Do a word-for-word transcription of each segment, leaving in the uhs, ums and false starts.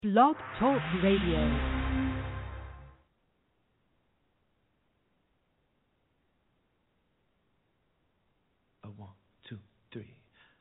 Blog Talk Radio. A one, two, three.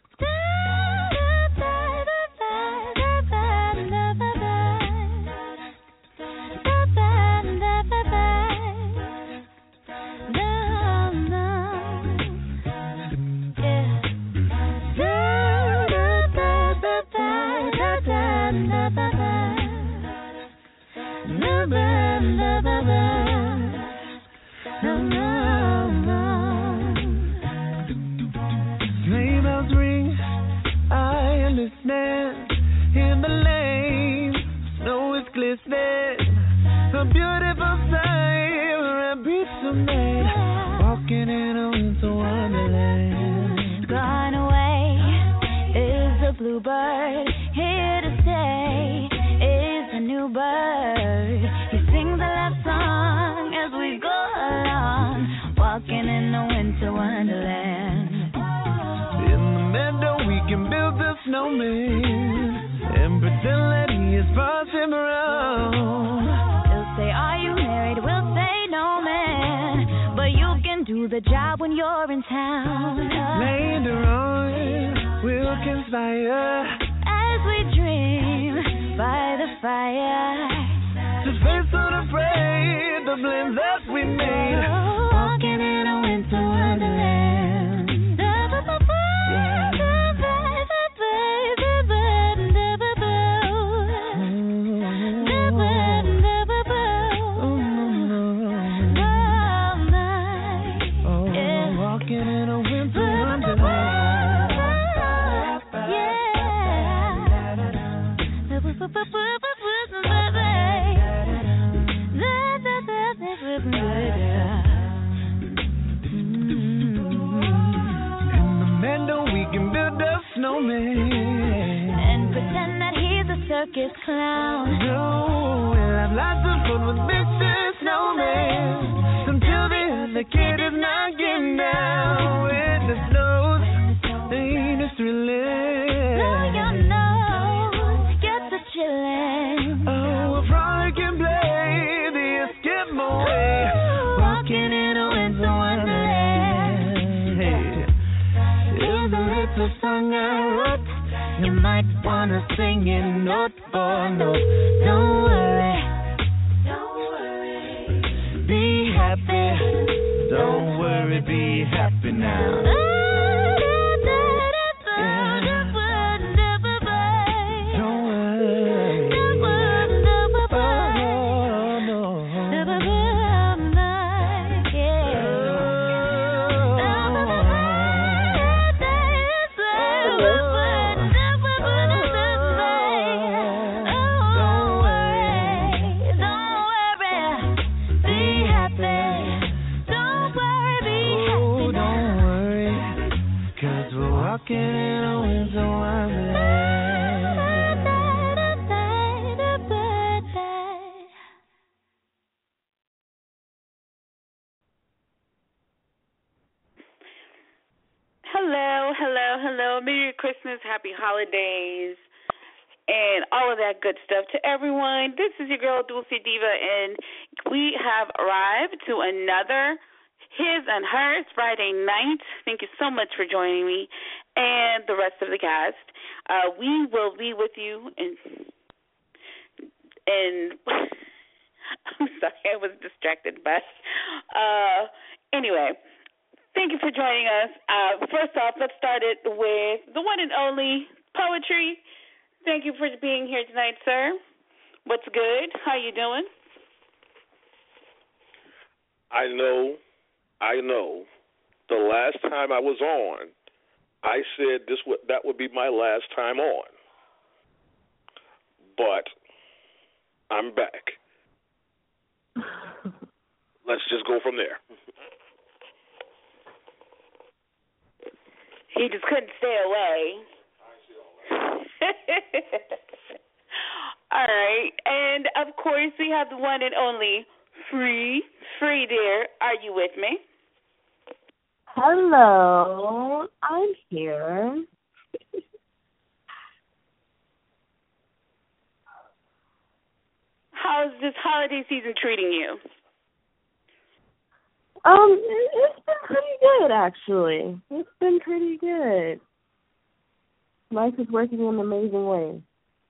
Sleigh bells ring, I am listening. In the lane, snow is glistening. A beautiful sight, we're a beautiful night. Walking in a winter wonderland. Gone away is a bluebird. Here to stay is a new bird. He sings a love song as we go along, walking in a winter wonderland. In the meadow we can build a snowman and pretend that he is passing around. They'll say, are you married? We'll say, no, man. But you can do the job when you're in town. Later on, we'll conspire as we dream by the fire to face unafraid the blends that we made. Walking in a winter wonderland. And pretend that he's a circus clown. No, we'll have lots of fun with Mister Snowman until the other kid is knocking down. When the snow's ain't as thrilling. Blow your nose, get the chillin'. Oh, a frolic can play the Eskimo way. Walking in a winter wonderland. Hey, here's a little song I wrote. You might wanna sing it note for note. Don't worry, don't worry. Be happy. Don't worry, be happy now. Hello, hello, hello. Merry Christmas, happy holidays, and all of that good stuff to everyone. This is your girl, Dulce Diva, and we have arrived to another His and Hers Friday night. Thank you so much for joining me and the rest of the cast. Uh, we will be with you in, in I'm sorry, I was distracted, but uh, anyway. Thank you for joining us. Uh, first off, let's start it with the one and only Poetry. Thank you for being here tonight, sir. What's good? How you doing? I know, I know. The last time I was on, I said this would that would be my last time on. But I'm back. Let's just go from there. He just couldn't stay away. All right. And, of course, we have the one and only Free. Free, dear. Are you with me? Hello, I'm here. how's this holiday season treating you? Um, it, it's been pretty good, actually. It's been pretty good. Life is working in an amazing way.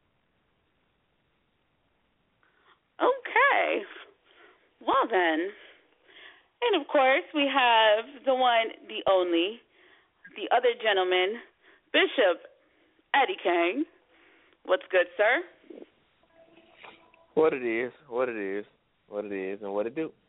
Okay. Well, then. And, of course, we have the one, the only, the other gentleman, Bishop Eddie King. What's good, sir? What it is, what it is, what it is, and what it do.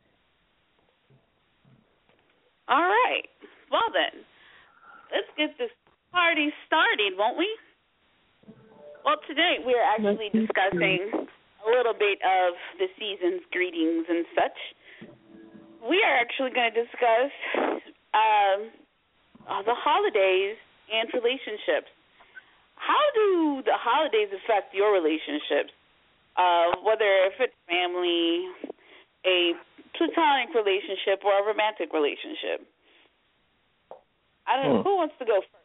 All right. Well, then, let's get this party started, won't we? Well, today we are actually discussing a little bit of the season's greetings and such. We are actually going to discuss um, uh, the holidays and relationships. How do the holidays affect your relationships? Uh, whether if it's family, a platonic relationship, or a romantic relationship. I don't know. Hmm. Who wants to go first?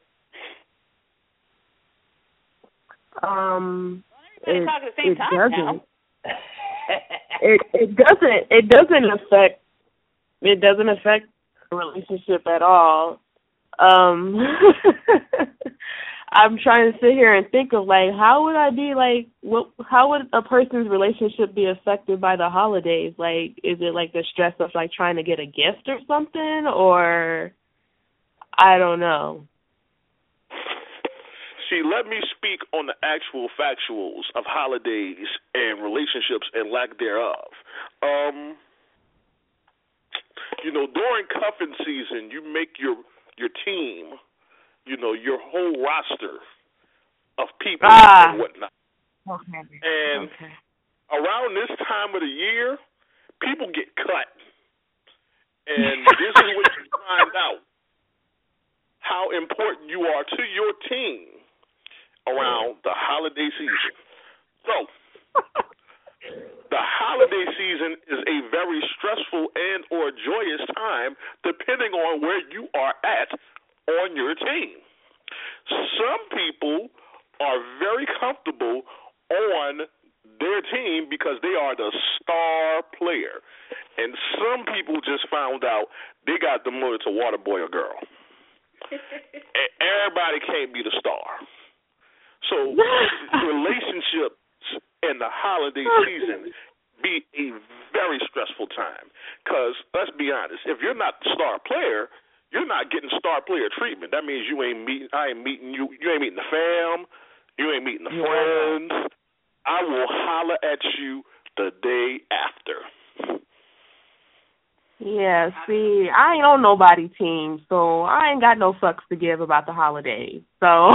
Um, it, talk at the same it time doesn't. Now. it it doesn't it doesn't affect it doesn't affect the relationship at all. Um, I'm trying to sit here and think of like how would I be like what how would a person's relationship be affected by the holidays? Like, is it like the stress of like trying to get a gift or something, or I don't know. See, let me speak on the actual factuals of holidays and relationships and lack thereof. Um, you know, during cuffing season, you make your your team, you know, your whole roster of people ah. and whatnot. Okay. And okay. around this time of the year, people get cut. And this is when you find out how important you are to your team around the holiday season. So, the holiday season is a very stressful and or joyous time depending on where you are at on your team. Some people are very comfortable on their team because they are the star player. And some people just found out they got the money to water boy a girl. Everybody can't be the star. So relationships in the holiday season be a very stressful time. Because let's be honest, if you're not the star player, you're not getting star player treatment. That means you ain't meeting. I ain't meeting you. You ain't meeting the fam. You ain't meeting the you friends. I will holler at you the day after. Yeah, see, I ain't on nobody's team, so I ain't got no fucks to give about the holidays. So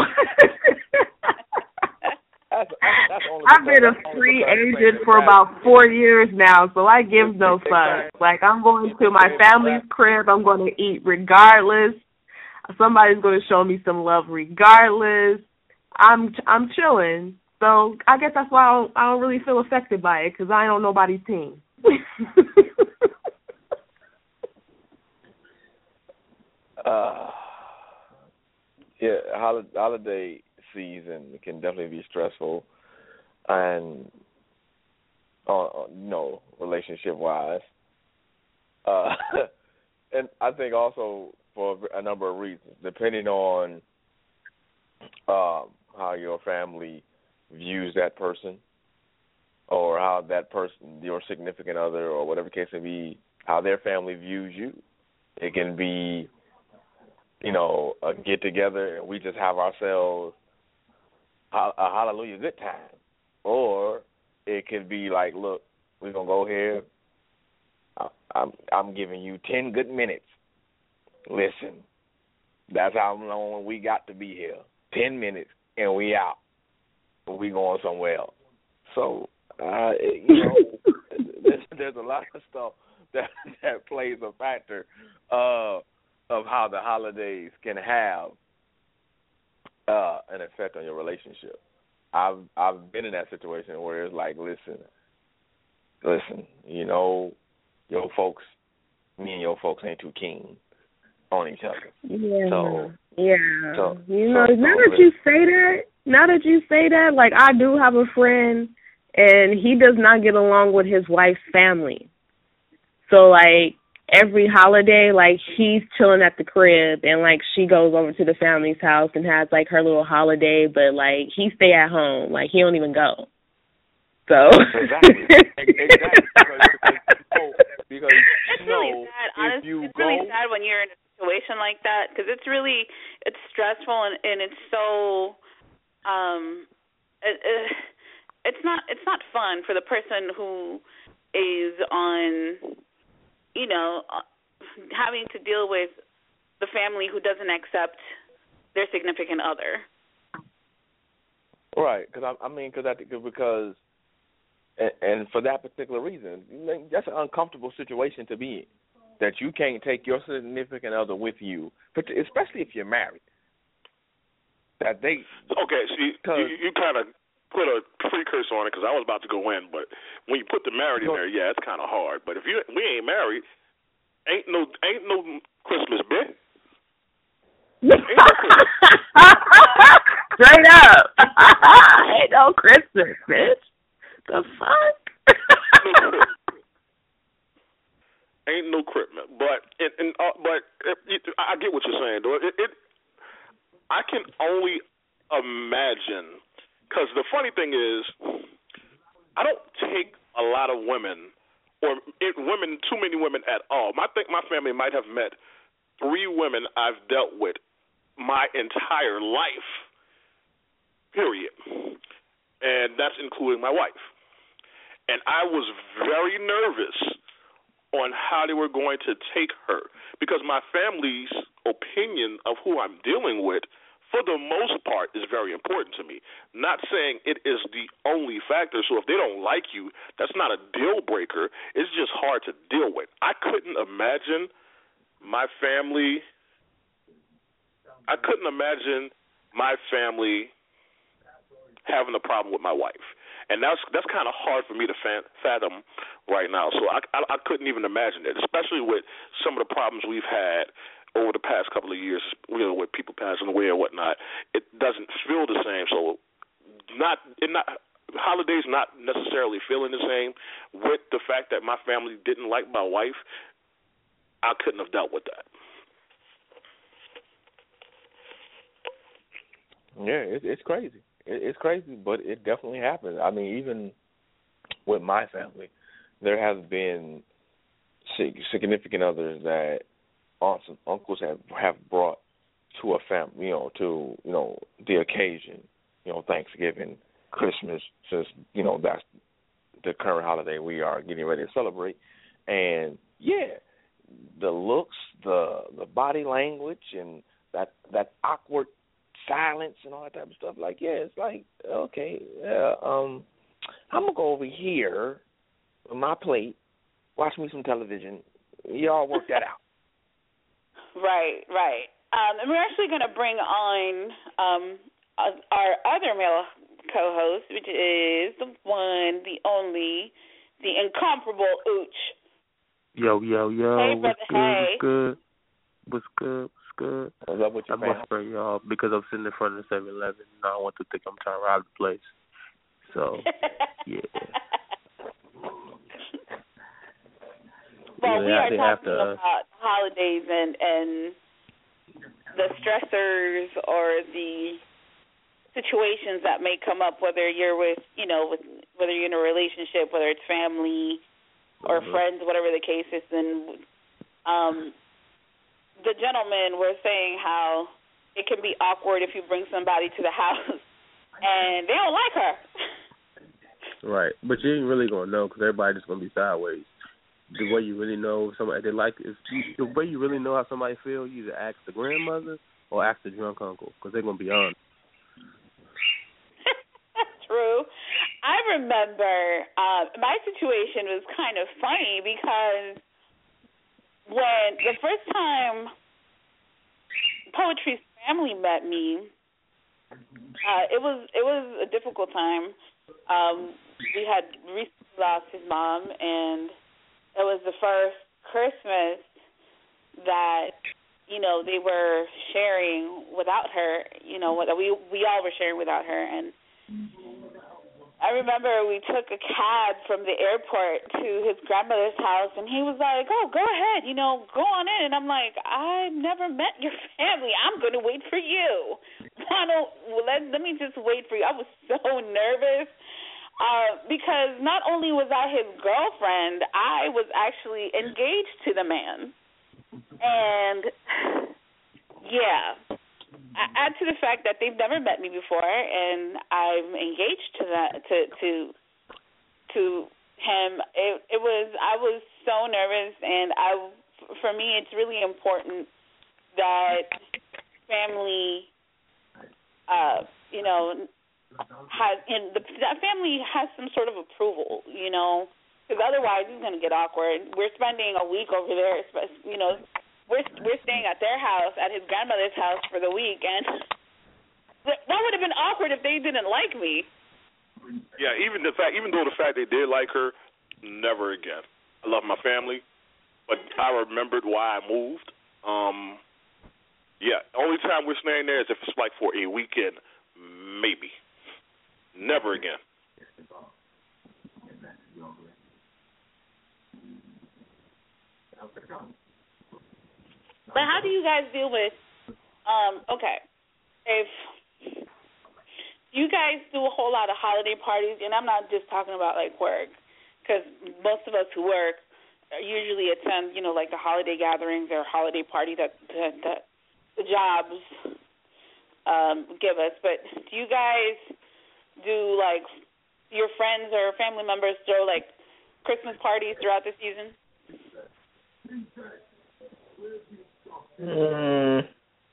that's, that's I've been a free agent for about four years now, so I give no fucks. Like, I'm going to my family's crib, I'm going to eat regardless. Somebody's going to show me some love regardless. I'm I'm chilling. So I guess that's why I don't, I don't really feel affected by it, because I ain't on nobody's team. Uh, yeah, holiday season can definitely be stressful, and uh, you know, relationship wise, uh, and I think also for a number of reasons, depending on um, how your family views that person, or how that person, your significant other, or whatever case may be, how their family views you. It can be, you know, a get-together and we just have ourselves a hallelujah good time. Or it could be like, look, we're going to go here. I'm, I'm giving you ten good minutes. Listen, that's how long we got to be here. ten minutes and we out. We going somewhere else. So, uh, you know, there's, there's a lot of stuff that, that plays a factor uh, of how the holidays can have uh, an effect on your relationship. I've I've been in that situation where it's like, listen, listen, you know, your folks, me and your folks ain't too keen on each other. Yeah, so, yeah. So, you know, so, now so that you say that, now that you say that, like I do have a friend, and he does not get along with his wife's family. So, like, every holiday, like, he's chilling at the crib, and, like, she goes over to the family's house and has, like, her little holiday, but, like, he stay at home. Like, he don't even go. So. Exactly. Exactly. Because, because it's you really know, sad. if Honestly, you it's go, really sad when you're in a situation like that, because it's really, it's stressful, and, and it's so, um, it, it, it's not, it's not fun for the person who is on, you know, having to deal with the family who doesn't accept their significant other. Right, because I, I mean, cause I, because, and, and for that particular reason, that's an uncomfortable situation to be in. That you can't take your significant other with you, especially if you're married. That they okay, see, you, you kind of put a precursor on it because I was about to go in, but when you put the married in there, yeah, it's kind of hard. But if you we ain't married, ain't no ain't no Christmas, bitch. Straight up. Ain't no Christmas, bitch. The fuck? Ain't no Christmas. But it, and, uh, but it, it, I get what you're saying, though. It, it I can only imagine, because the funny thing is, I don't take a lot of women, or it, women, too many women at all. I think my family might have met three women I've dealt with my entire life, period. And that's including my wife. And I was very nervous on how they were going to take her, because my family's opinion of who I'm dealing with, for the most part, is very important to me. Not saying it is the only factor, so if they don't like you, that's not a deal breaker. It's just hard to deal with. I couldn't imagine my family, I couldn't imagine my family having a problem with my wife. And that's that's kind of hard for me to fathom right now. So I, I I couldn't even imagine it, especially with some of the problems we've had over the past couple of years, you know, with people passing away or whatnot. It doesn't feel the same. So not it not holidays not necessarily feeling the same with the fact that my family didn't like my wife. I couldn't have dealt with that. Yeah, it, it's crazy. It's crazy, but it definitely happens. I mean, even with my family, there have been significant others that aunts and uncles have have brought to a family, you know, to you know the occasion, you know, Thanksgiving, Christmas, since you know that's the current holiday we are getting ready to celebrate, and yeah, the looks, the the body language, and that that awkward silence and all that type of stuff. Like, yeah, it's like, okay, uh, um, I'm going to go over here with my plate, watch me some television. Y'all work that out. Right, right. Um, and we're actually going to bring on um, our other male co-host, which is the one, the only, the incomparable Ooch. Yo, yo, yo. Hey, what's brother, good? hey. What's good? What's good? Good. What's up with your I must bring y'all because I'm sitting in front of the seven eleven and I want to think I'm trying to rob the place. So, yeah. Well, yeah, we are they talking have to, uh, about holidays and, and the stressors or the situations that may come up, whether you're with, you know, with whether you're in a relationship, whether it's family or mm-hmm. friends, whatever the case is. And um, the gentlemen were saying how it can be awkward if you bring somebody to the house and they don't like her. Right, but you ain't really gonna know because everybody's just gonna be sideways. The way you really know if somebody they like, if you, the way you really know how somebody feels, you either ask the grandmother or ask the drunk uncle because they're gonna be honest. True. I remember uh, my situation was kind of funny because when the first time Poetry's family met me, uh, it was it was a difficult time. Um, we had recently lost his mom, and it was the first Christmas that, you know, they were sharing without her. You know, we we all were sharing without her, and I remember we took a cab from the airport to his grandmother's house, and he was like, oh, go ahead, you know, go on in. And I'm like, I've never met your family. I'm going to wait for you. Why don't, let, let me just wait for you. I was so nervous uh, because not only was I his girlfriend, I was actually engaged to the man. And, yeah. Add to the fact that they've never met me before, and I'm engaged to that to to to him. It it was I was so nervous, and I for me it's really important that family, uh, you know, has in the that family has some sort of approval, you know, because otherwise it's going to get awkward. We're spending a week over there, you know. We're we're staying at their house, at his grandmother's house for the week, and that would have been awkward if they didn't like me. Yeah, even the fact, even though the fact they did like her, never again. I love my family, but I remembered why I moved. Um, yeah, only time we're staying there is if it's like for a weekend, maybe. Never again. But how do you guys deal with, um, okay, if you guys do a whole lot of holiday parties, and I'm not just talking about, like, work, because most of us who work usually attend, you know, like the holiday gatherings or holiday parties that, that, that the jobs um, give us. But do you guys do, like, your friends or family members throw, like, Christmas parties throughout the season? Mm,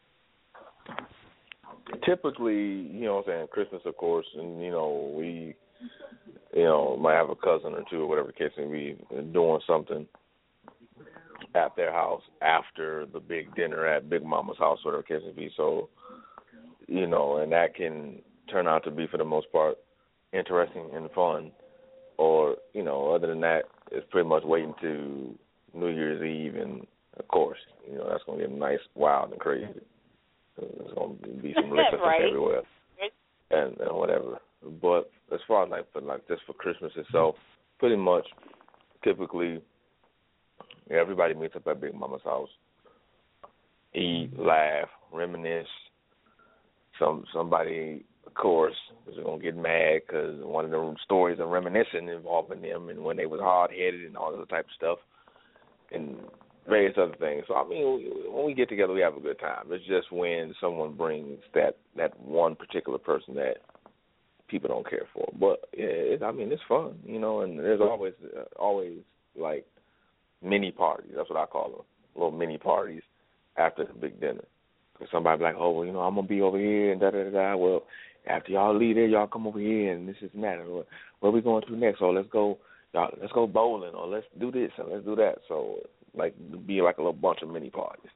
typically, you know what I'm saying, Christmas, of course, and, you know, we, you know, might have a cousin or two or whatever the case may be doing something at their house after the big dinner at Big Mama's house, whatever the case may be. So, you know, and that can turn out to be, for the most part, interesting and fun. Or, you know, other than that, it's pretty much waiting to New Year's Eve, and, of course, you know, that's going to get nice, wild, and crazy. There's going to be some liquor right. everywhere and, and whatever. But as far as, like, for, like, just for Christmas itself, pretty much, typically, everybody meets up at Big Mama's house, eat, laugh, reminisce. Some Somebody, of course, is going to get mad because one of the stories of reminiscing involving them and when they was hard-headed and all that type of stuff. And various other things. So, I mean, when we get together, we have a good time. It's just when someone brings that, that one particular person that people don't care for. But, yeah, it, I mean, it's fun, you know, and there's always, uh, always, like, mini parties. That's what I call them, little mini parties after the big dinner. Because somebody be like, oh, well, you know, I'm going to be over here and da-da-da-da. Well, after y'all leave there, y'all come over here and this is that. Where, where we going to next? So let's go, y'all, let's go bowling or let's do this and let's do that. So, like, be like a little bunch of mini parties.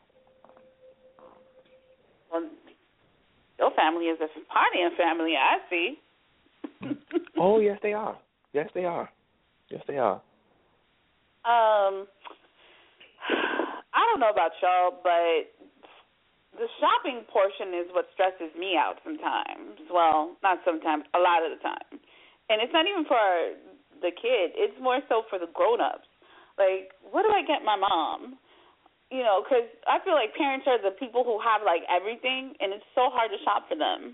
Well, your family is a partying family, I see. Oh, yes, they are. Yes, they are. Yes, they are. Um, I don't know about y'all, but the shopping portion is what stresses me out sometimes. Well, not sometimes, a lot of the time. And it's not even for the kid. It's more so for the grown-ups. Like, what do I get my mom? You know, because I feel like parents are the people who have, like, everything, and it's so hard to shop for them.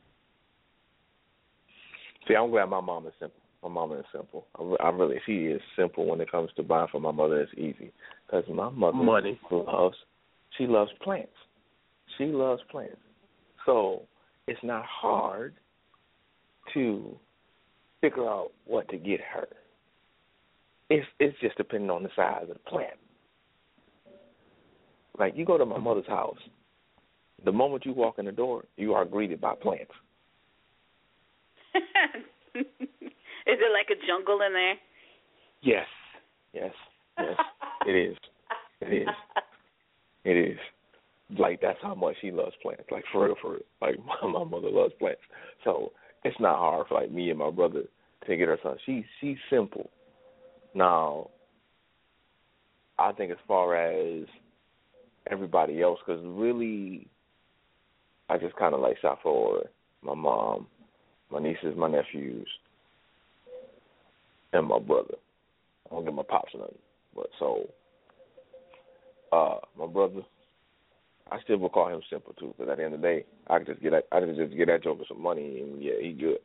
See, I'm glad my mom is simple. My mama is simple. I, I really, she is simple when it comes to buying for my mother. It's easy because my mother Money. loves, she loves plants. She loves plants. So it's not hard to figure out what to get her. It's it's just depending on the size of the plant. Like, you go to my mother's house, the moment you walk in the door, you are greeted by plants. Is it like a jungle in there? Yes, yes, yes. It is. It is. It is. Like, that's how much she loves plants. Like, for real, for real. Like, my, my mother loves plants. So it's not hard for, like, me and my brother to get her son. She, she's simple. Now, I think as far as everybody else, because really I just kind of, like, shop for my mom my nieces, my nephews, and my brother. I don't give my pops nothing. But so, uh, my brother, I still will call him Simple too, because at the end of the day, I could just get that, I could just get that joker some money, and yeah, he good.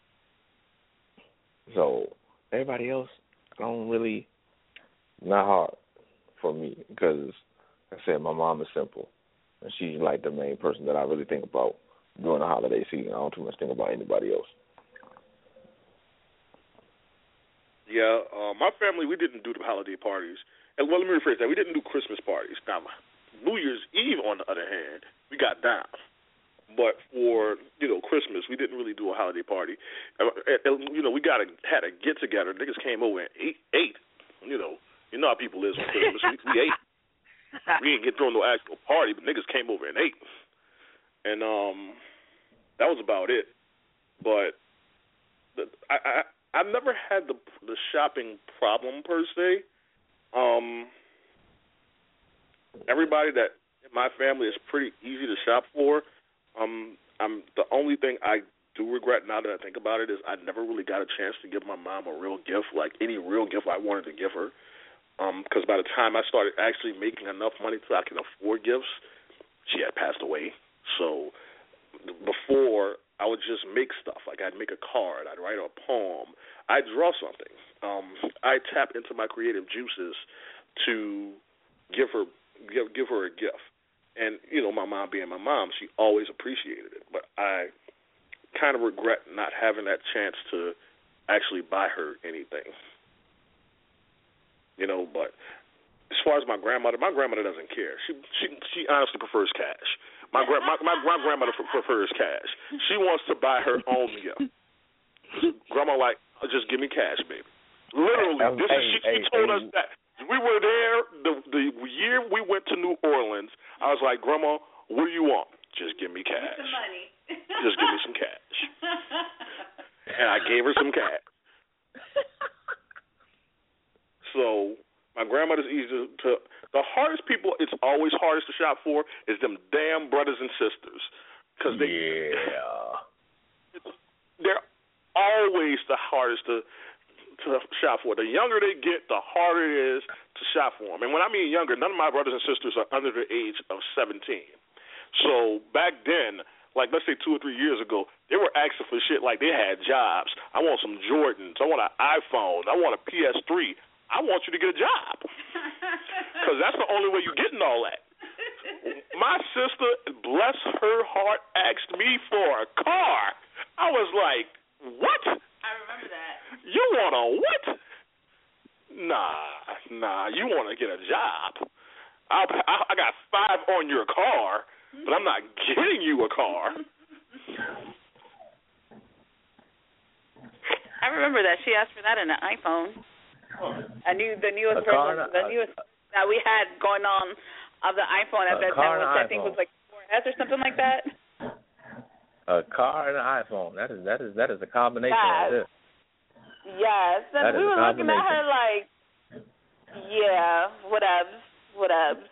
So everybody else, I don't really, not hard for me, because like I said, my mom is Simple, and she's like the main person that I really think about during the holiday season. I don't too much think about anybody else. Yeah, uh, my family, we didn't do the holiday parties. And well, let me rephrase that. We didn't do Christmas parties. Now, New Year's Eve, on the other hand, we got down. But for, you know, Christmas, we didn't really do a holiday party. And, and, you know, we got a, had a get-together. Niggas came over and ate. ate. You know, you know how people is on Christmas. we, we ate. We didn't get thrown no actual party, but niggas came over and ate. And um, that was about it. But the, I... I I've never had the the shopping problem per se. Um, everybody that in my family is pretty easy to shop for. Um, I'm the only thing I do regret now that I think about it is I never really got a chance to give my mom a real gift, like any real gift I wanted to give her. Because um, by the time I started actually making enough money so I can afford gifts, she had passed away. So before, I would just make stuff. Like I'd make a card, I'd write a poem, I'd draw something. Um, I tap into my creative juices to give her give, give her a gift. And, you know, my mom being my mom, she always appreciated it. But I kind of regret not having that chance to actually buy her anything. You know, but as far as my grandmother, my grandmother doesn't care. She she she honestly prefers cash. My gra- my, my my grandmother prefers cash. She wants to buy her own gift. Grandma like, oh, just give me cash, baby. Literally, um, this hey, is, she, hey, she told hey. us that we were there the the year we went to New Orleans. I was like, Grandma, what do you want? Just give me cash. Some money. Just give me some cash. And I gave her some cash. So my grandmother's easy to, to. The hardest people, it's always hardest to shop for, is them damn brothers and sisters, because they, yeah, they're always the hardest to to shop for. The younger they get, the harder it is to shop for them. And when I mean younger, none of my brothers and sisters are under the age of seventeen. So back then, like let's say two or three years ago, they were asking for shit like they had jobs. I want some Jordans. I want an iPhone. I want a P S three. I want you to get a job, because that's the only way you're getting all that. My sister, bless her heart, asked me for a car. I was like, what? I remember that. You want a what? Nah, nah, you want to get a job. I'll, I, I got five on your car, but I'm not getting you a car. I remember that. She asked for that in an iPhone. I knew the newest version, the newest that we had going on of the iPhone at that time, which I think was like four S or something like that. A car and an iPhone. That is that is that is a combination. Yes. Right there. Yes. And That we is were a looking at her like, yeah, whatevs, whatevs.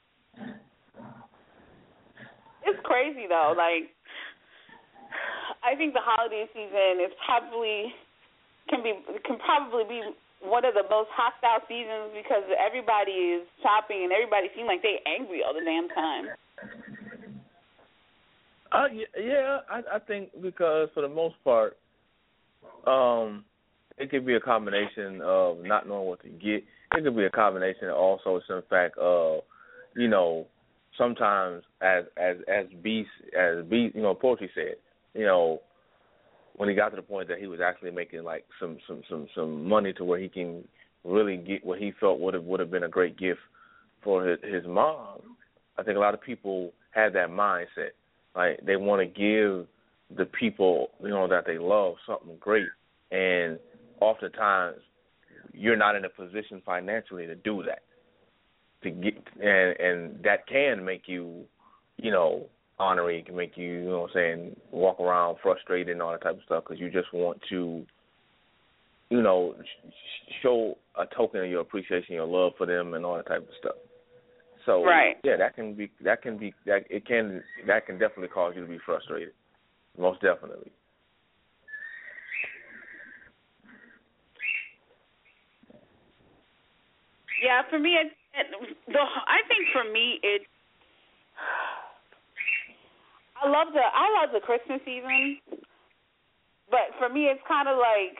It's crazy though. Like, I think the holiday season is probably can be can probably be one of the most hostile seasons, because everybody is shopping and everybody seems like they angry all the damn time. Uh, yeah, I, I think because for the most part, um, it could be a combination of not knowing what to get. It could be a combination also some fact of, you know, sometimes as as as B as B you know Poetry said, you know, when he got to the point that he was actually making like some some some, some money to where he can really get what he felt would have would have been a great gift for his, his mom. I think a lot of people have that mindset. Like they want to give the people, you know, that they love something great, and oftentimes you're not in a position financially to do that. To get and and that can make you, you know, honorary. It can make you, you know what I'm saying, walk around frustrated and all that type of stuff because you just want to, you know, sh- show a token of your appreciation, your love for them, and all that type of stuff. So right. yeah, that can be that can be that it can that can definitely cause you to be frustrated, most definitely. Yeah, for me, it, it, the I think for me it. I love the I love the Christmas season, but for me it's kind of like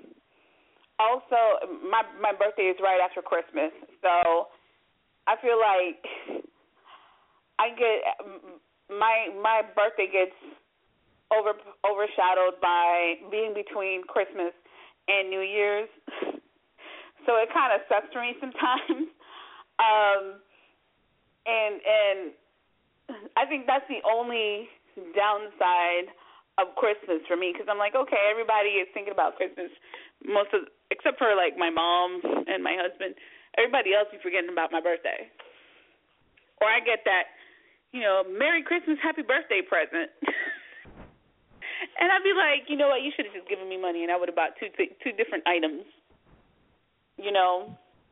also my my birthday is right after Christmas, so I feel like I get my my birthday gets over overshadowed by being between Christmas and New Year's. So it kind of sucks for me sometimes. Um, and and I think that's the only downside of Christmas for me, because I'm like, okay, everybody is thinking about Christmas, most of except for like my mom and my husband. Everybody else is forgetting about my birthday. Or I get that, you know, Merry Christmas, Happy Birthday present. And I'd be like, you know what, you should have just given me money and I would have bought two two different items. You know,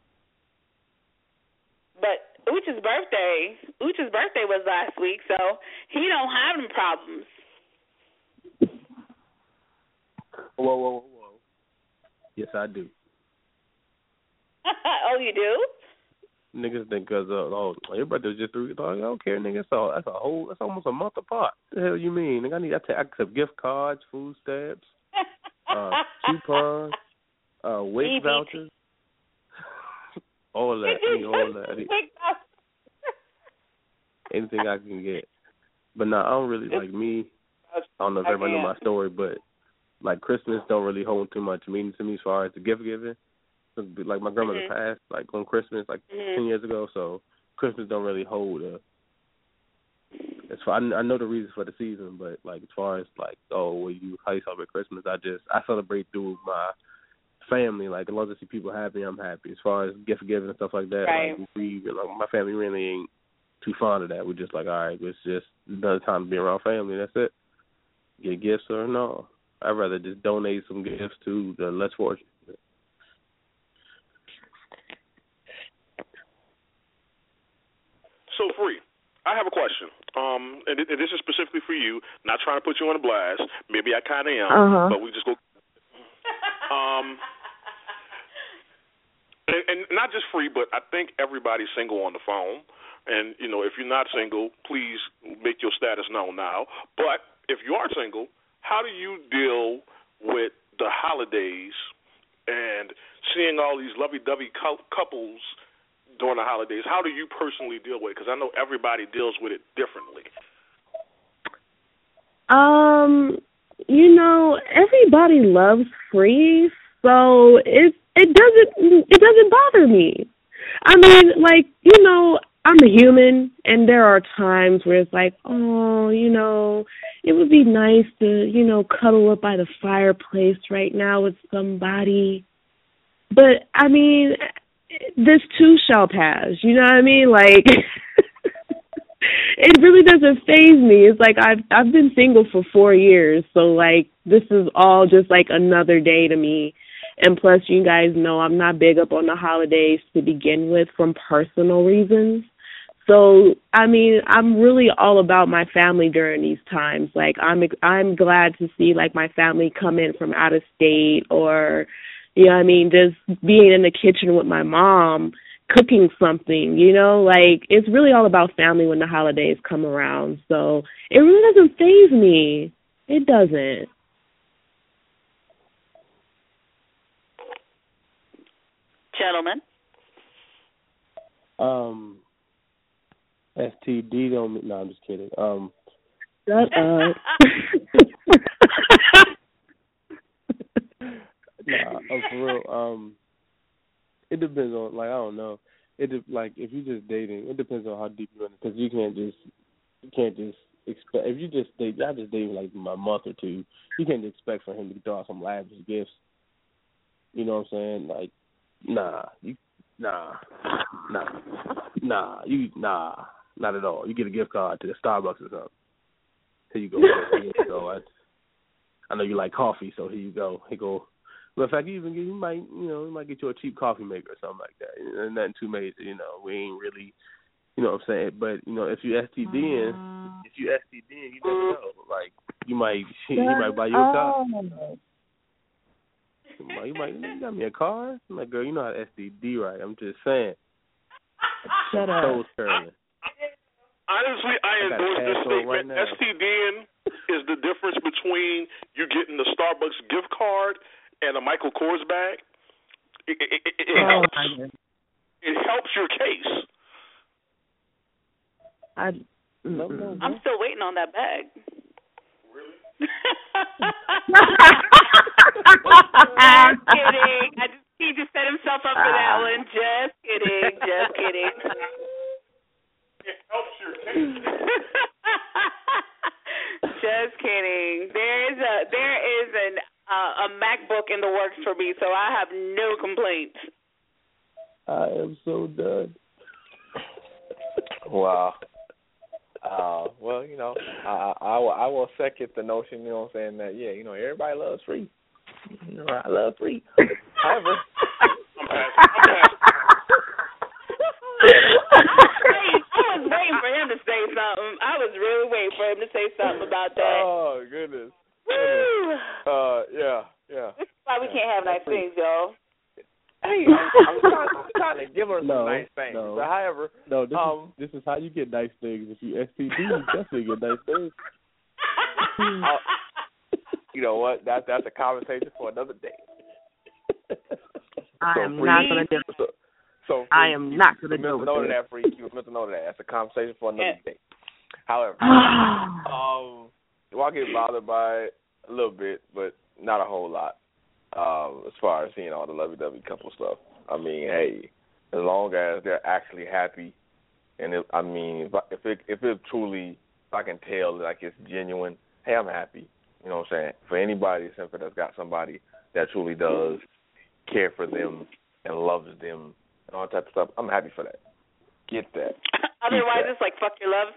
but Ucha's birthday, Ucha's birthday was last week, so he don't have them problems. Whoa, whoa, whoa, whoa! Yes, I do. Oh, you do? Niggas think because uh, oh, your birthday was just three. I don't care, nigga. So that's a whole. That's almost a month apart. What the hell you mean? Nigga, I need. I take. I accept gift cards, food stamps, uh, coupons, uh, wage vouchers. All that, I need all that. I need anything I can get. But no, nah, I don't really, like me, I don't know if everybody know my story, but like Christmas don't really hold too much meaning to me as far as the gift giving. Like my grandmother mm-hmm. passed like on Christmas like mm-hmm. ten years ago, so Christmas don't really hold a, as far, I, I know the reasons for the season, but like as far as like, oh, well, you, how you celebrate Christmas, I just, I celebrate through my family. Like, as long as I see people happy, I'm happy. As far as gift giving and stuff like that, right. like we, like, my family really ain't too fond of that. We're just like, all right, it's just another time to be around family. That's it. Get gifts or no. I'd rather just donate some gifts to the less fortunate. So, Free, I have a question. Um, and, and this is specifically for you. Not trying to put you on a blast. Maybe I kind of am, uh-huh. but we just go. Um, and, and not just Free, but I think everybody's single on the phone. And, you know, if you're not single, please make your status known now. But if you are single, how do you deal with the holidays and seeing all these lovey-dovey couples during the holidays? How do you personally deal with it? Because I know everybody deals with it differently. Um, you know, everybody loves Free, so it it doesn't it doesn't bother me. I mean, like, you know, I'm a human, and there are times where it's like, oh, you know, it would be nice to, you know, cuddle up by the fireplace right now with somebody. But, I mean, this too shall pass, you know what I mean? Like, it really doesn't faze me. It's like I've I've been single for four years, so, like, this is all just, like, another day to me. And plus, you guys know I'm not big up on the holidays to begin with from personal reasons. So, I mean, I'm really all about my family during these times. Like, I'm I'm glad to see, like, my family come in from out of state or, you know what I mean, just being in the kitchen with my mom, cooking something, you know? Like, it's really all about family when the holidays come around. So, it really doesn't faze me. It doesn't. Gentlemen? Um... S T D don't mean, no, I'm just kidding. Um, Shut up. nah, oh, for real. Um, it depends on, like, I don't know. It de- like if you're just dating, it depends on how deep you're in it, because you can't just you can't just expect if you just date. I just dated like a month or two. You can't expect for him to throw out some lavish gifts. You know what I'm saying? Like, nah, you, nah, nah, nah, you, nah. Not at all. You get a gift card to the Starbucks or something. Here you go. Here you go. I, I know you like coffee, so here you go. Here you go. But in fact, you even get, you might, you know, you might get you a cheap coffee maker or something like that. And nothing too major, you know. We ain't really, you know what I'm saying. But you know, if you S T D in, if you S T D in, you never know. Like you might, he might buy you a car. You might, you might, you got me a car. I'm like, girl, you know how to S T D, right? I'm just saying. Shut up. Toes curling. Honestly, I, I endorse this statement. Right STDing is the difference between you getting the Starbucks gift card and a Michael Kors bag. It, it, it, it, oh, helps, it helps your case. I, no, no, I'm still waiting on that bag. Really? Just kidding. I just, he just set himself up for that one. Just kidding. Just kidding. It helps your case. Just kidding. There is a there is an uh, a MacBook in the works for me, so I have no complaints. I am so done. Wow. Uh, well, you know, I, I, will, I will second the notion, you know what I'm saying, that, yeah, you know, everybody loves free. You know, I love free. However. I'm passing. I'm passing. I was waiting for him to say something. I was really waiting for him to say something about that. Oh, goodness. Woo! Uh, yeah, yeah. This is why we can't have nice things, y'all. Hey, I'm, I'm, trying, I'm trying to give her some no, nice things. No, but however, no, this, um, is, this is how you get nice things. If you S T D, you definitely get nice things. uh, you know what? That, that's a conversation for another day. I so am free, not going to do it. So, so free, I am not going to do it. Note of that, freak. You must know that. That's a conversation for another yeah. day. However, um, well, I get bothered by it a little bit, but not a whole lot. Um, as far as seeing all the lovey-dovey couple stuff, I mean, hey, as long as they're actually happy, and it, I mean, if it if it truly, if I can tell like it's genuine, hey, I'm happy. You know what I'm saying? For anybody simply that's got somebody that truly does care for them and loves them and all that type of stuff, I'm happy for that. Get that. Otherwise, that. it's like fuck your love.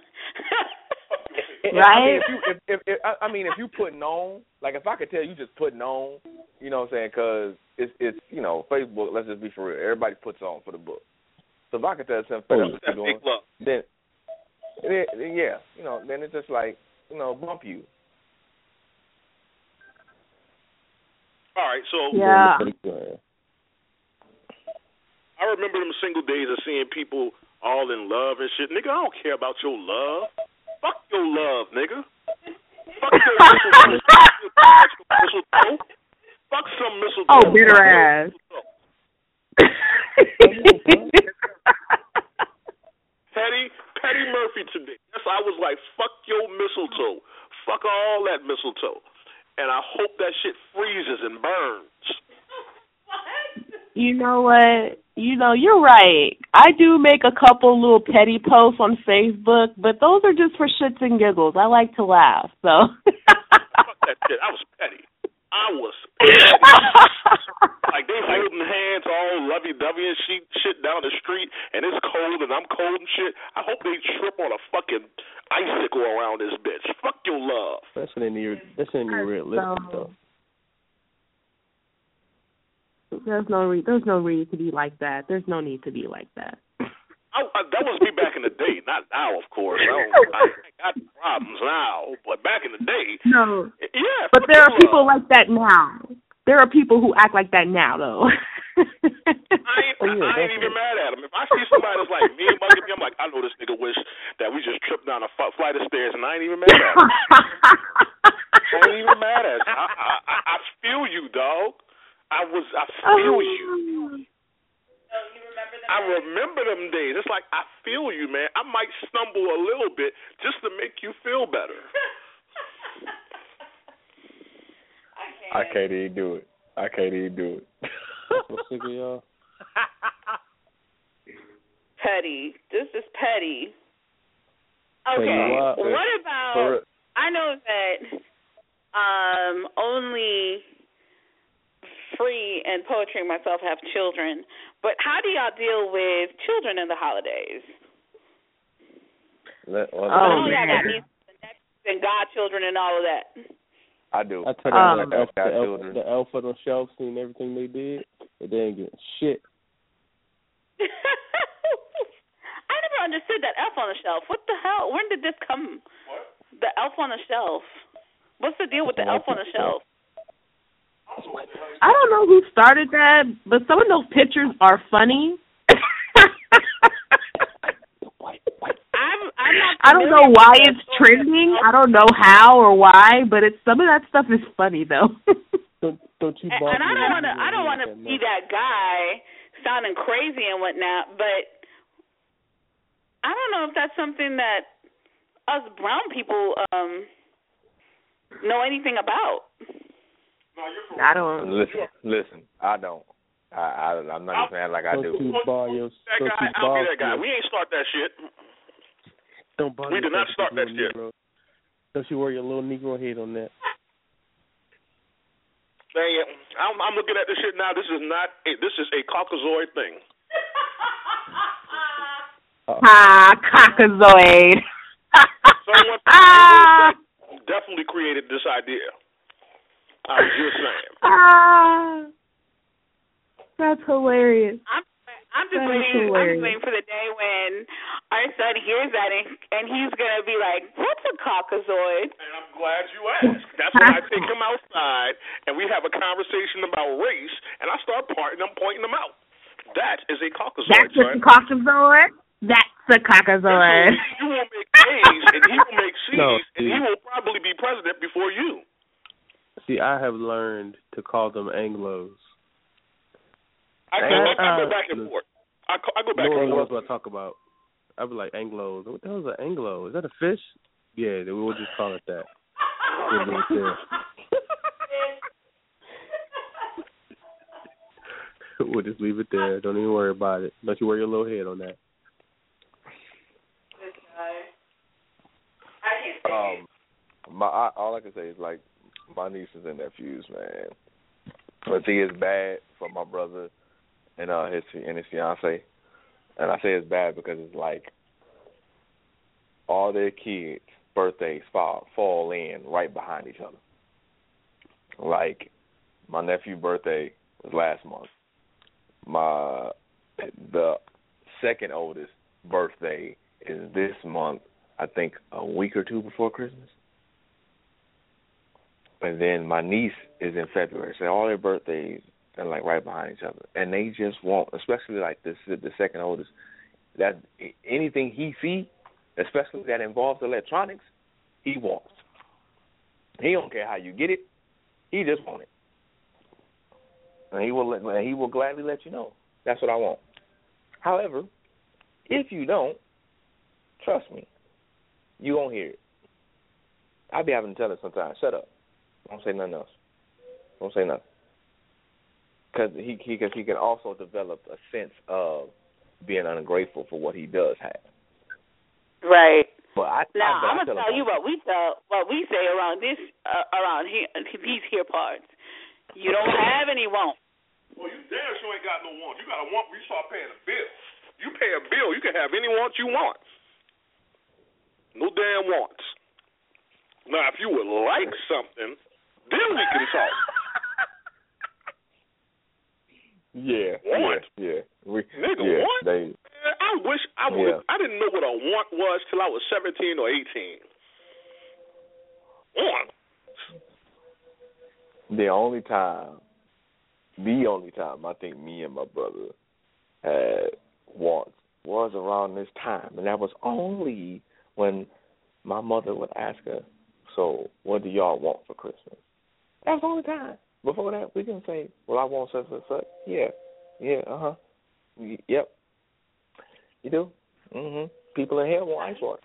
Right? I mean, if you, if, if, if, I mean, if you putting on, like if I could tell you just putting on, you know what I'm saying, because it's, it's, you know, Facebook, let's just be for real. Everybody puts on for the book. So if I could tell something, Oh, what you're doing, then, then, then, yeah, you know, then it's just like, you know, bump you. All right, so Yeah. I remember them single days of seeing people all in love and shit. Nigga, I don't care about your love. Fuck your love, nigga. Fuck your mistletoe. Fuck some mistletoe. Oh, bitter ass. Petty, Petty Murphy today. Yes, I was like, fuck your mistletoe. Fuck all that mistletoe. And I hope that shit freezes and burns. You know what? You know, you're right. I do make a couple little petty posts on Facebook, but those are just for shits and giggles. I like to laugh, so. Fuck that shit. I was petty. I was petty. Like, they holding hands all lovey-dovey and shit, shit down the street, and it's cold, and I'm cold and shit. I hope they trip on a fucking icicle around this bitch. Fuck your love. That's when you're, that's when you're realistic, though. There's no re- there's no need to be like that. There's no need to be like that. I, I, that was me back in the day, not now, of course. I, don't, I ain't got problems now, but back in the day, no. Yeah. But there are people like that now. There are people who act like that now, though. I ain't, oh, yeah, I ain't even mad at them. If I see somebody that's like me, mugging me, I'm like, I know this nigga wish that we just tripped down a f- flight of stairs, and I ain't even mad at him. I ain't even mad at him. I, I, I, I feel you, dog. I was, I feel you. Oh, you remember them I remember them days. It's like, I feel you, man. I might stumble a little bit just to make you feel better. I can't. I can't even do it. I can't even do it. I'm so sick of y'all. Petty. This is petty. Petty Okay. what? What about, For, I know that um, only Free and Poetry and myself have children, but how do y'all deal with children in the holidays? let, well, Oh, oh, yeah, man. got nieces and godchildren and all of that. I do. I tell you, Um, the, elf, the, got elf, children. the elf on the shelf, seen everything they did, but they ain't getting shit. I never understood that elf on the shelf. What the hell? When did this come? What? The elf on the shelf. What's the deal with the elf on the shelf? I don't know who started that, but some of those pictures are funny. I don't know why it's trending. I don't know how or why, but it's some of that stuff is funny though. don't, don't you? And, and I don't want to. I don't want to be that guy sounding crazy and whatnot, but I don't know if that's something that us brown people um, know anything about. I don't. Listen, listen. I don't. I, I I'm not saying like I do. Don't bar your, that don't guy, I'll be that guy. We ain't start that shit. Don't bar we did not start that shit. Negro. Don't you wear your little Negro head on that? Dang it. I'm, I'm looking at this shit now. This is not. A, this is a Caucasoid thing. Ah, Caucasoid. Someone definitely created this idea. I'm just saying. Ah, that's hilarious. I'm, I'm just waiting. I'm just waiting for the day when our son hears that and, and he's gonna be like, "What's a Caucasoid?" And I'm glad you asked. That's when I take him outside and we have a conversation about race, and I start parting them, pointing them out. That is a Caucasoid. That's son. a Caucasoid. That's a Caucasoid. You will make A's and he will make C's, no, and he will probably be president before you. See, I have learned to call them Anglos. I go, I, I go back and forth. I, I go back no and one knows forth. what I talk about. I be like Anglos. What the hell is an Anglo? Is that a fish? Yeah, we will just call it that. We'll just leave it there. Don't even worry about it. Don't you worry your little head on that. This guy. I can't say Um, my I, all I can say is like my nieces and nephews, man. But see, it's bad for my brother and uh his and his fiance, and I say it's bad because it's like all their kids' birthdays fall fall in right behind each other. Like my nephew's birthday was last month. My the second oldest birthday is this month. I think a week or two before Christmas. And then my niece is in February. So all their birthdays are like right behind each other. And they just want, especially like this, the second oldest, that anything he see, especially that involves electronics, he wants. He don't care how you get it. He just want it. And he will, and he will gladly let you know. That's what I want. However, if you don't, trust me, you won't hear it. I be having to tell it sometimes. Shut up. Don't say nothing else. Don't say nothing. Because he he can, he can also develop a sense of being ungrateful for what he does have. Right. But I, now I, I'm gonna tell you what we tell what we say around this uh, around here these here parts. You don't have any wants. Well, you damn sure ain't got no wants. You got a want when you start paying a bill. You pay a bill, you can have any want you want. No damn wants. Now, if you would like something, then we can talk. Yeah, want. yeah, yeah. We, Nigga, yeah, want? They, I wish I would. Yeah. I didn't know what a want was till I was seventeen or eighteen. Want. The only time, the only time I think me and my brother had wants was around this time, and that was only when my mother would ask her, "So, what do y'all want for Christmas?" That was the only time. Before that, we can say, "Well, I want such and such." Yeah, yeah, uh huh. Y- yep. You do. Mhm. People in here want ice water.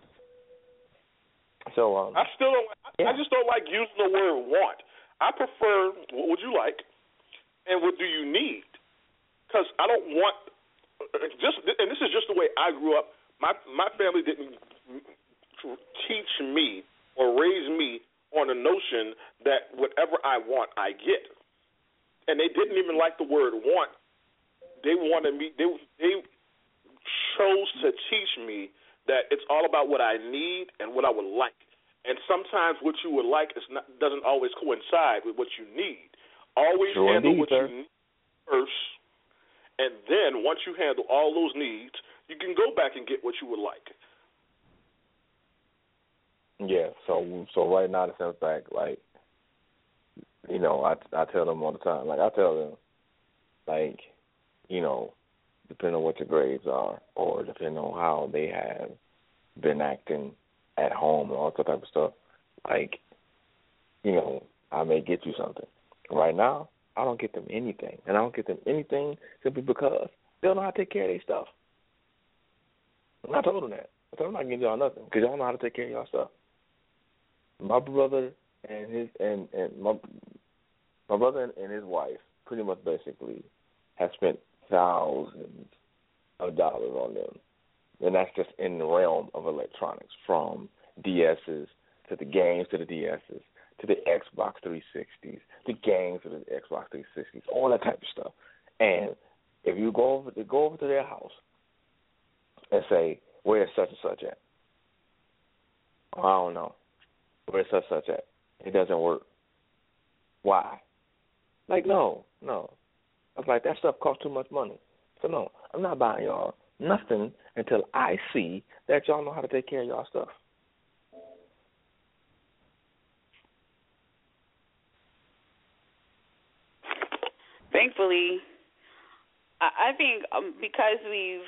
So um. I still don't. Yeah. I just don't like using the word want. I prefer what would you like, and what do you need? Because I don't want just. And this is just the way I grew up. My my family didn't teach me or raise me on the notion that whatever I want, I get. And they didn't even like the word want. They wanted me, they they chose to teach me that it's all about what I need and what I would like. And sometimes what you would like is not, doesn't always coincide with what you need. Always Sure handle indeed, what sir. you need first, and then once you handle all those needs, you can go back and get what you would like. Yeah, so so right now, the sense back, like, you know, I I tell them all the time, like I tell them, like, you know, depending on what your grades are, or depending on how they have been acting at home and all that type of stuff, like, you know, I may get you something. Right now, I don't get them anything. And I don't get them anything simply because they don't know how to take care of their stuff. And I told them that. I told them I'm not giving y'all nothing because y'all know how to take care of y'all stuff. My brother and his and, and my my brother and, and his wife pretty much basically have spent thousands of dollars on them. And that's just in the realm of electronics, from D S's to the games to the D S's to the Xbox three sixties, the games to the Xbox three sixties, all that type of stuff. And if you go over to go over to their house and say, where is such and such at? Oh, I don't know. Where is such and such at? It doesn't work. Why? Like, no, no. I was like, that stuff costs too much money. So, no, I'm not buying y'all nothing until I see that y'all know how to take care of y'all stuff. Thankfully, I think um, because we've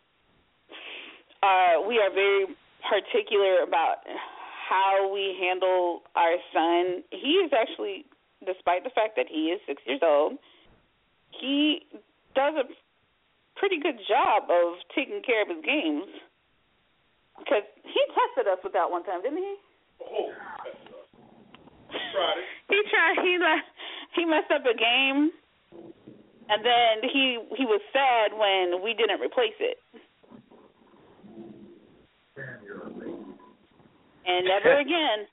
uh, we are very particular about how we handle our son. He is actually, despite the fact that he is six years old, he does a pretty good job of taking care of his games. Because he tested us with that one time, didn't he? Oh, he tried it. He tried. He he messed up a game, and then he he was sad when we didn't replace it. And never again.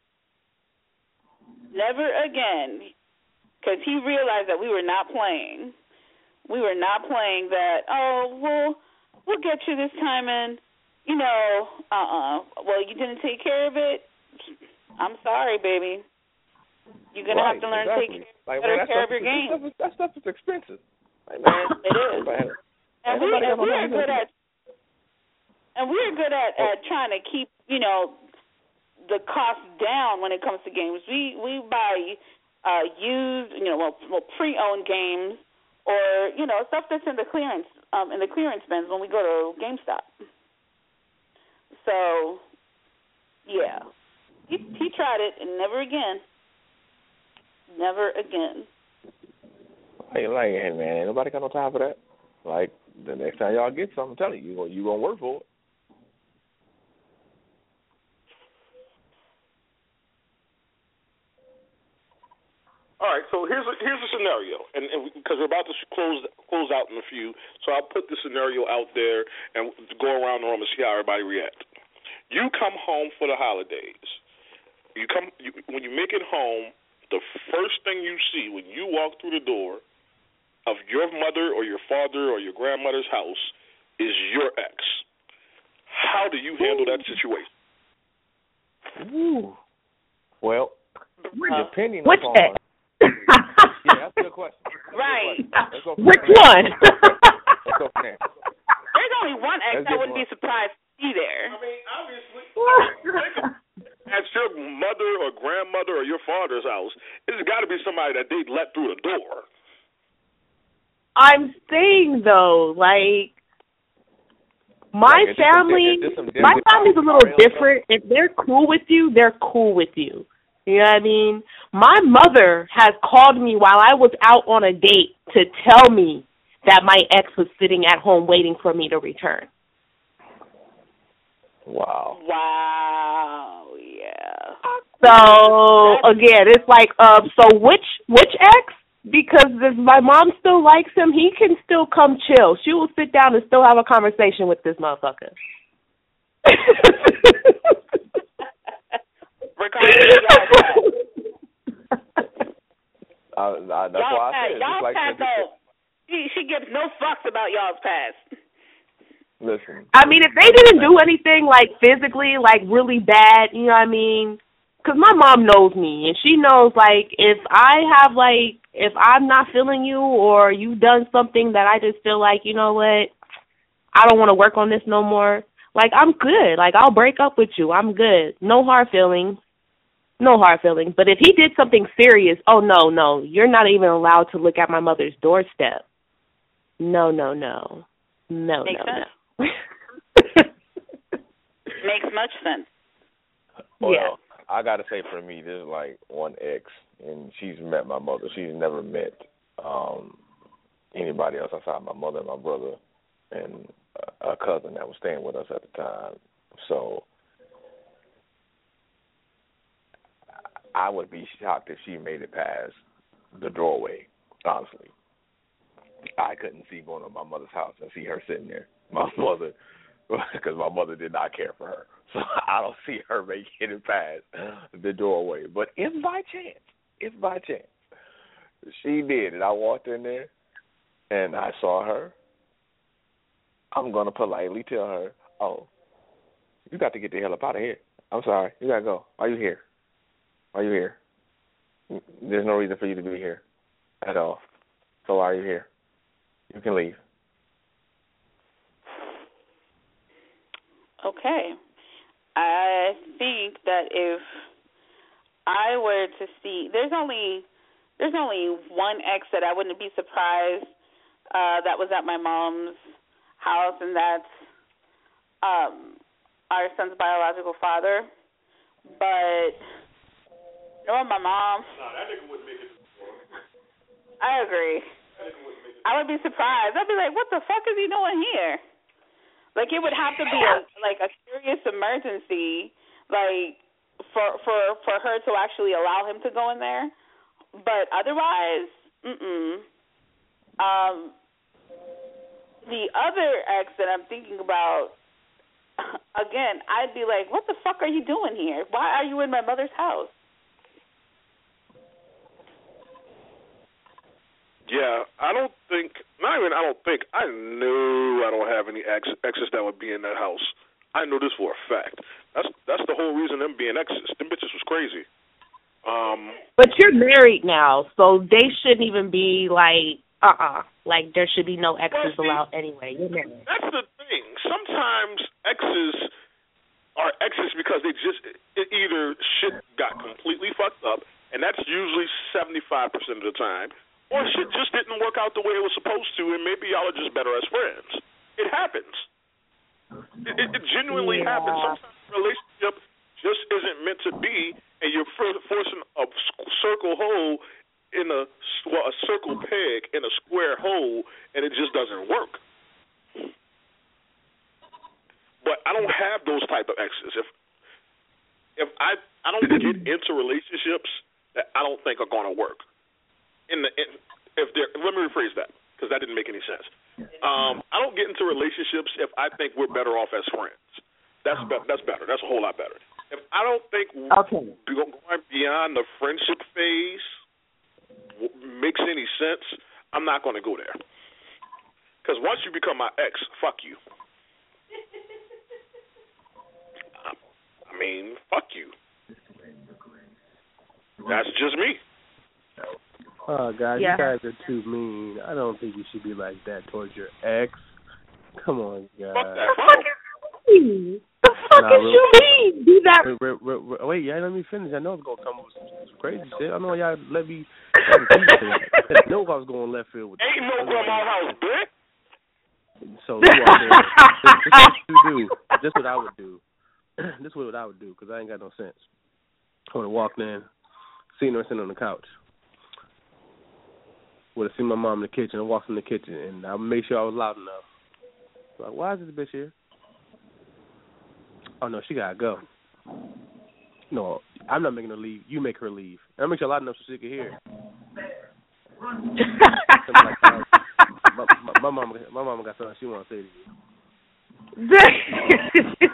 Never again. Because he realized that we were not playing. We were not playing that, oh, well, we'll get you this time, and, you know, uh-uh. Well, you didn't take care of it. I'm sorry, baby. You're going right, to have to learn exactly. to take like, better man, care of is, your game. That stuff, is, that stuff is expensive. Like, man, it is. Man, and we, and we are good at, and we are good at, at trying to keep, you know, the cost down when it comes to games. We we buy uh, used, you know, well, well, pre-owned games, or you know, stuff that's in the clearance um, in the clearance bins when we go to GameStop. So, yeah, he he tried it, and never again, never again. Like, like, hey man, ain't nobody got no time for that. Like, the next time y'all get something, I'm telling you, you gonna, you gonna work for it. All right, so here's a, here's a scenario, and because we're about to close close out in a few, so I'll put the scenario out there and go around the room and see how everybody reacts. You come home for the holidays. You come you, when you make it home. The first thing you see when you walk through the door of your mother or your father or your grandmother's house is your ex. How do you handle that situation? Ooh. Well, uh, depending which upon. ex? Yeah, that's a good question. That's right. Let's go Which there. one? Let's go from there. There's only one ex Let's I wouldn't one. be surprised to see there. I mean, obviously, at your mother or grandmother or your father's house, it's got to be somebody that they let through the door. I'm saying though, like my like, family, there's some, there's my some family's a little different. If they're cool with you, they're cool with you. You know what I mean? My mother has called me while I was out on a date to tell me that my ex was sitting at home waiting for me to return. Wow. Wow. Yeah. So again, it's like, uh, so which which ex? Because if my mom still likes him, he can still come chill. She will sit down and still have a conversation with this motherfucker. uh, uh, that's y'all why I past, said y'all like past though. She, she gives no fucks about y'all's past. Listen. I mean, if they didn't do anything like physically, like really bad, you know what I mean? Because my mom knows me, and she knows, like, if I have, like, if I'm not feeling you or you've done something that I just feel like, you know what, I don't want to work on this no more, like, I'm good. Like, I'll break up with you. I'm good. No hard feelings. No hard feelings. But if he did something serious, oh, no, no, you're not even allowed to look at my mother's doorstep. No, no, no. No, Makes no, sense. no. Makes much sense. Well, Yeah. I got to say for me, there's like one ex, and she's met my mother. She's never met um, anybody else outside my mother and my brother and a, a cousin that was staying with us at the time. So I would be shocked if she made it past the doorway, honestly. I couldn't see going to my mother's house and see her sitting there. My mother, because my mother did not care for her. So I don't see her making it past the doorway. But if by chance, if by chance, she did, and I walked in there and I saw her, I'm going to politely tell her, oh, you got to get the hell up out of here. I'm sorry. You got to go. Why are you here? Why are you here? There's no reason for you to be here at all. So why are you here? You can leave. Okay. I think that if I were to see, there's only there's only one ex that I wouldn't be surprised uh, that was at my mom's house, and that's um, our son's biological father. But you know, my mom. Nah, that nigga wouldn't make it. I agree. I would be surprised. I'd be like, what the fuck is he doing here? Like, it would have to be a, like a serious emergency, like for for for her to actually allow him to go in there. But otherwise, mm-mm. Um, the other ex that I'm thinking about, again, I'd be like, what the fuck are you doing here? Why are you in my mother's house? Yeah, I don't think, not even I don't think, I know I don't have any ex, exes that would be in that house. I know this for a fact. That's that's the whole reason them being exes. Them bitches was crazy. Um, but you're married now, so they shouldn't even be like, uh-uh. Like, there should be no exes well, see, allowed anyway. You're married. That's the thing. Sometimes exes are exes because they just, it either shit got completely fucked up, and that's usually seventy-five percent of the time, or shit just didn't work out the way it was supposed to, and maybe y'all are just better as friends. It happens. It, it, it genuinely yeah. happens. Sometimes a relationship just isn't meant to be, and you're forcing a circle hole in a, well, a circle peg in a square hole, and it just doesn't work. But I don't have those type of exes. If if I I don't get into relationships that I don't think are going to work. In the in, if they're, let me rephrase that because that didn't make any sense. Um, I don't get into relationships if I think we're better off as friends. That's be, that's better. That's a whole lot better. If I don't think okay. going beyond the friendship phase makes any sense, I'm not going to go there. Because once you become my ex, fuck you. I mean, fuck you. That's just me. Oh, guys, yeah. you guys are too mean. I don't think you should be like that towards your ex. Come on, guys. Fuck that. Fuck you. The fuck nah, is you mean? Do that. Wait, wait, wait, wait, wait, yeah, let me finish. I know it's going to come with some, some crazy shit. I know y'all let me. I know I was going left field with Ain't no grandma's house, bitch. So you out there. This, this is what you do. This is what I would do. This is what I would do because I ain't got no sense. I would have walked in, seen her sitting on the couch. Would have seen my mom in the kitchen. I walked in the kitchen, and I made sure I was loud enough. Like, why is this bitch here? Oh, no, she got to go. No, I'm not making her leave. You make her leave. And I make sure loud enough so she can hear. like, uh, my, my, my, mama, my mama got something she want to say to you.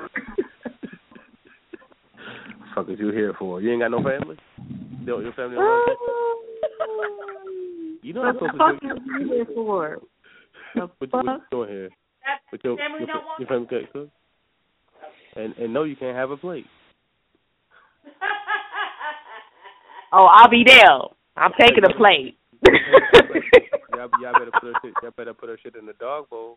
Fuck is you here for? You ain't got no family? Your, your family don't like You know what I'm supposed to do. What the fuck are you here for? The what, fuck? what you doing here? With your, family your, don't want your family can't cook? And, and no, you can't have a plate. Oh, I'll be there. I'm taking a plate. y'all, y'all better put her shit. Y'all better put her shit in the dog bowl.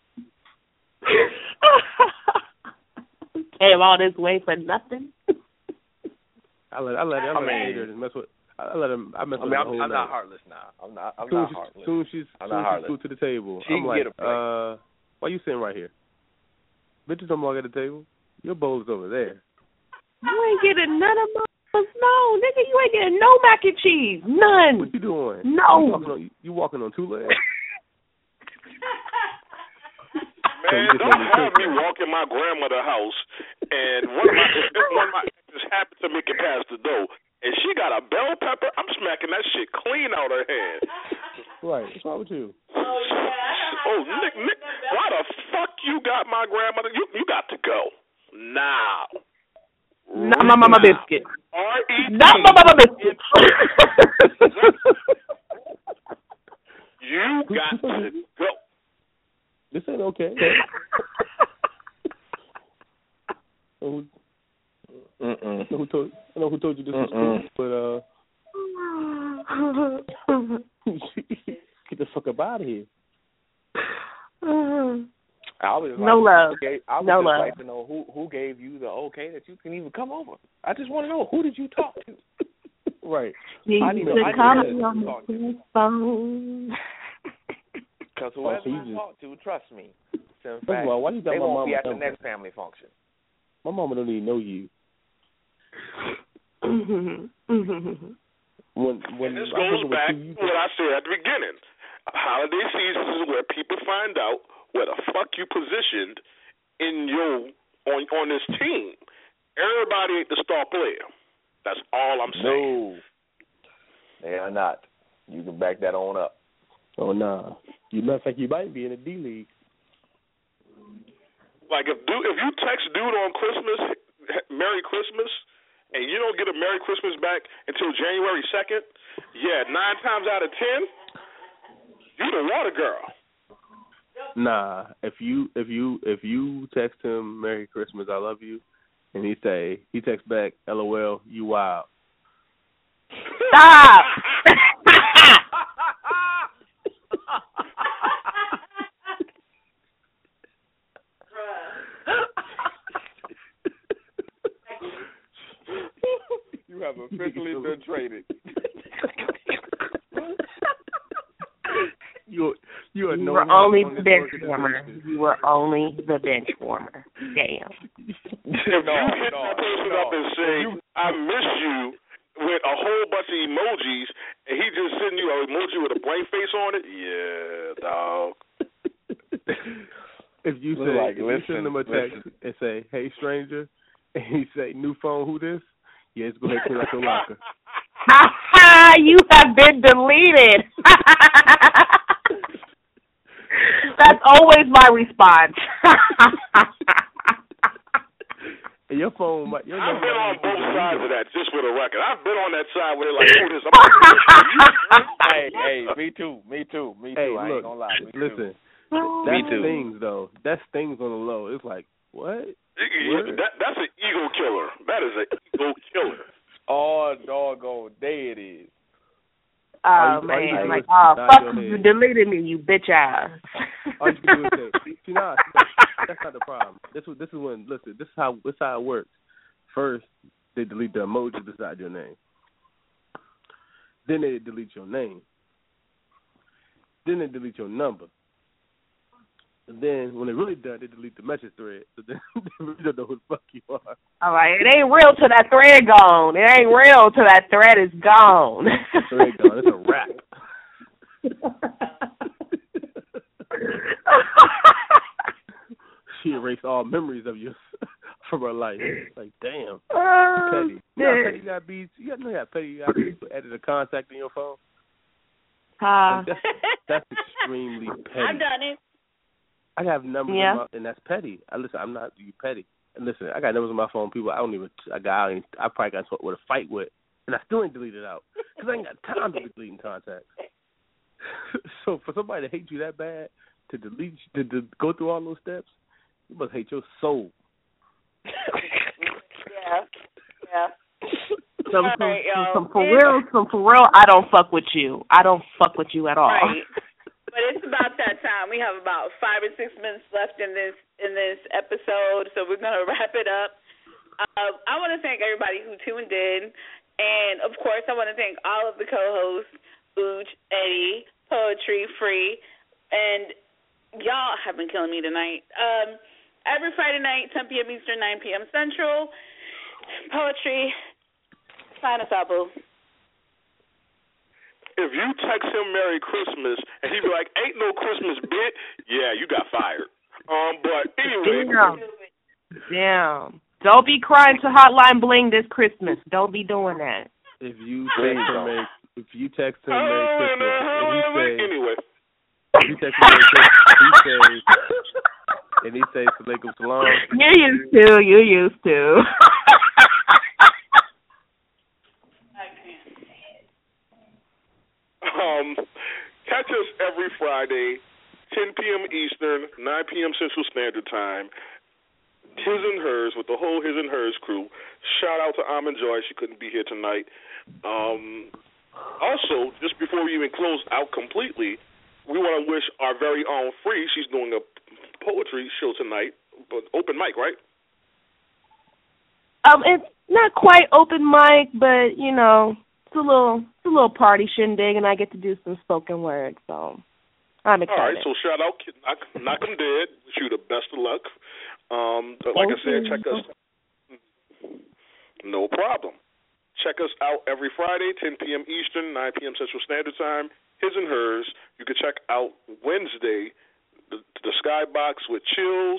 Came all this way for nothing. I let I let I let I mean, her just mess with. I let him. I mess I with mean, her I'm, the whole I'm night. not heartless now. I'm not. I'm soon not she, heartless. Soon she's I'm soon not she heartless. flew to the table. She I'm can like, get a plate. uh, why you sitting right here? Bitches don't walk at the table. Your bowl's over there. You ain't getting none of my no, nigga. You ain't getting no mac and cheese. None. What you doing? No. You walking on, you walking on two legs? Man, so don't have me walk in my grandmother's house, and one of my if one of my exes happened to make it past the door, and she got a bell pepper, I'm smacking that shit clean out her hand. Right. What's wrong with you? Oh yeah. Oh, Nick, Nick, why the fuck you got my grandmother? You you got to go now. Not my mama biscuit. R E T. Not my mama biscuit. You got to go. This ain't okay. who, Mm-mm. I know who told I know who told you this was cool, but uh, get the fuck up out of here. I always like no love. Gave, I would no just love. like to know who who gave you the okay that you can even come over. I just want to know, who did you talk to? Right. You I need used to to I call need me to on talk the to. phone. Because Oh, whoever so you I just- talk to, trust me. So in First fact, of all, why you got they my won't mama be at the number? next family function. My mama don't even know you. Mhm. Mhm. When when And this I goes was back with you, to what I said at the beginning. Holiday season is where people find out where the fuck you positioned in your on on this team. Everybody ain't the star player. That's all I'm saying. No, they are not. You can back that on up. oh nah, you matter of fact, you might be in a D league. Like if dude, if you text dude on Christmas, Merry Christmas, and you don't get a Merry Christmas back until January second, yeah, nine times out of ten, you the water girl. Nah, if you if you if you text him Merry Christmas, I love you, and he say he texts back L O L, you wild. Stop. You have officially been traded. you you are You no were longer only on the this bench organization. warmer. You were only the bench warmer. Damn. If No, you hit no, that person no. up and say, You- I miss you, with a whole bunch of emojis, and he just sending you an emoji with a blank face on it, yeah, dog. If you Look say like, if you listen, send him a text listen. and say, "Hey stranger," and he say, "New phone, who this?" Yeah, just go ahead and clean out your locker. Ha ha! You have been deleted. That's always my response. And your phone might. Your I've number been might on be both deleted. sides of that, just for the record. I've been on that side where they're like, who this? I'm like, hey, hey, me too, me too, me too. Hey, I look, ain't gonna lie. Me listen. too. That Me too. stings though. That stings on the low. It's like what? Yeah, that, that's an ego killer. That is an ego killer. Oh, doggone day it is. Oh, All you- all you man. do Like, is oh, nod fuck your you. You head. deleted me, you bitch ass. All you can do is say, see, nah, that's not the problem. This is this is when listen. This is how this is how it works. First, they delete the emoji beside your name. Then they delete your name. Then they delete your number. And then when they're really done, they delete the message thread. So then they really don't know who the fuck you are. All right, it ain't real till that thread gone. It ain't real till that thread is gone. The thread gone. It's a wrap. She erased all memories of you from her life. Like, damn. Oh, Petty. You know how shit. petty you gotta be. You gotta know how petty you gotta be to edit a contact in your phone. Uh, Like, that's, that's extremely petty. I've done it. I have numbers Yeah. in my, and that's petty. I listen. I'm not you petty. And listen, I got numbers on my phone. People, I don't even. I got. I, I probably got into with a fight with, and I still ain't deleted out because I ain't got time to be deleting contacts. So for somebody to hate you that bad, to delete, to, to go through all those steps, you must hate your soul. Yeah. Yeah. some, All some, right, y'all. some for real, some for real, I don't fuck with you. I don't fuck with you at all. Right. But it's about that time. We have about five or six minutes left in this in this episode, so we're gonna wrap it up. Uh, I want to thank everybody who tuned in, and of course, I want to thank all of the co-hosts, Ooch, Eddie, Poetry Free, and y'all have been killing me tonight. Um, every Friday night, ten p.m. Eastern, nine p.m. Central. Poetry. Sign us out, boo. If you text him Merry Christmas and he be like, ain't no Christmas bit, yeah, you got fired. Um, but anyway. Damn. Damn. Don't be crying to Hotline Bling this Christmas. Don't be doing that. If you text him Merry, if you text him Merry Christmas, and he say, anyway. If you text him Merry Christmas, he says, and he says, Alaikum Salam. You used to. You used to. Um, catch us every Friday, ten p.m. Eastern, nine p.m. Central Standard Time. His and Hers with the whole His and Hers crew. Shout out to Almond Joy. She couldn't be here tonight. Um, also, just before we even close out completely, we want to wish our very own Free. She's doing a poetry show tonight, but open mic, right? Um, it's not quite open mic, but you know. It's a little, it's a little party shindig, and I get to do some spoken word, so I'm excited. All right, so shout out, knock, knock 'em dead. Wish you the best of luck. Um, like okay. I said, check us. No problem. Check us out every Friday, ten p.m. Eastern, nine p.m. Central Standard Time. His and Hers. You can check out Wednesday, the, the Skybox with Chills,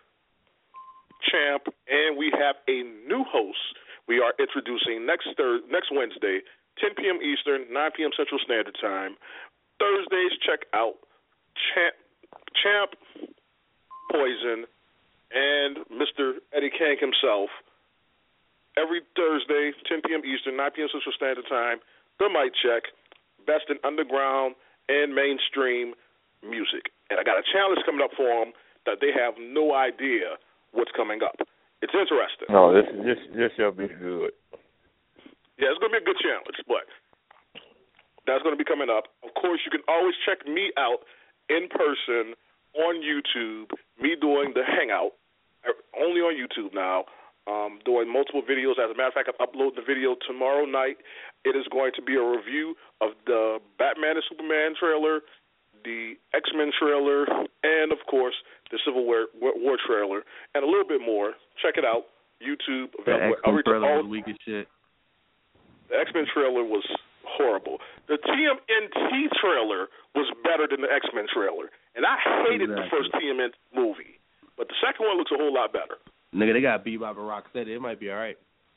Champ, and we have a new host. We are introducing next Thursday, next Wednesday, ten p.m. Eastern, nine p.m. Central Standard Time. Thursdays, check out Champ, Champ, Poison, and Mister Eddie Kang himself. Every Thursday, ten p.m. Eastern, nine p.m. Central Standard Time. The Mic Check, best in underground and mainstream music. And I got a challenge coming up for them that they have no idea what's coming up. It's interesting. No, this this this shall be good. Yeah, it's going to be a good challenge, but that's going to be coming up. Of course, you can always check me out in person on YouTube, me doing the Hangout, only on YouTube now, um, doing multiple videos. As a matter of fact, I'm uploading the video tomorrow night. It is going to be a review of the Batman and Superman trailer, the X-Men trailer, and, of course, the Civil War, War trailer, and a little bit more. Check it out. YouTube. The X-Men trailer was weak as shit. The X-Men trailer was horrible. The T M N T trailer was better than the X-Men trailer. And I hated exactly. the first T M N T movie. But the second one looks a whole lot better. Nigga, they got Bebop and Rocksteady. It might be all right.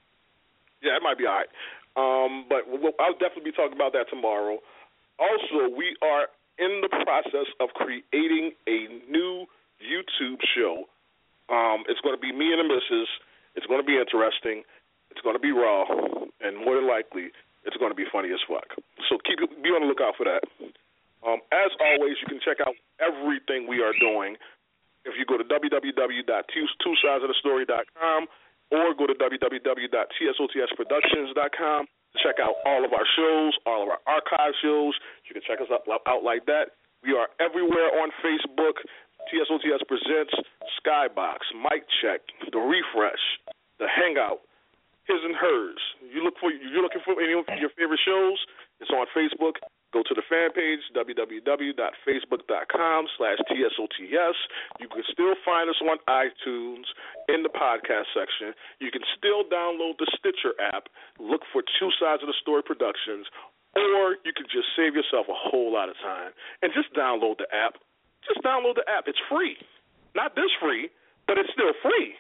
Yeah, it might be all right. Um, but we'll, I'll definitely be talking about that tomorrow. Also, we are in the process of creating a new YouTube show. Um, it's going to be me and the missus. It's going to be interesting. It's going to be raw. And more than likely, it's going to be funny as fuck. So keep be on the lookout for that. Um, as always, you can check out everything we are doing if you go to w w w dot two sides of the story dot com or go to w w w dot t s o t s productions dot com to check out all of our shows, all of our archive shows. You can check us out, out like that. We are everywhere on Facebook. T S O T S Presents, Skybox, Mic Check, The Refresh, The Hangout, His and Hers. You look for you're looking for any of your favorite shows. It's on Facebook. Go to the fan page, w w w dot facebook dot com slash T S O T S. You can still find us on iTunes in the podcast section. You can still download the Stitcher app. Look for Two Sides of the Story Productions. Or you can just save yourself a whole lot of time and just download the app. Just download the app. It's free. Not this free, but it's still free.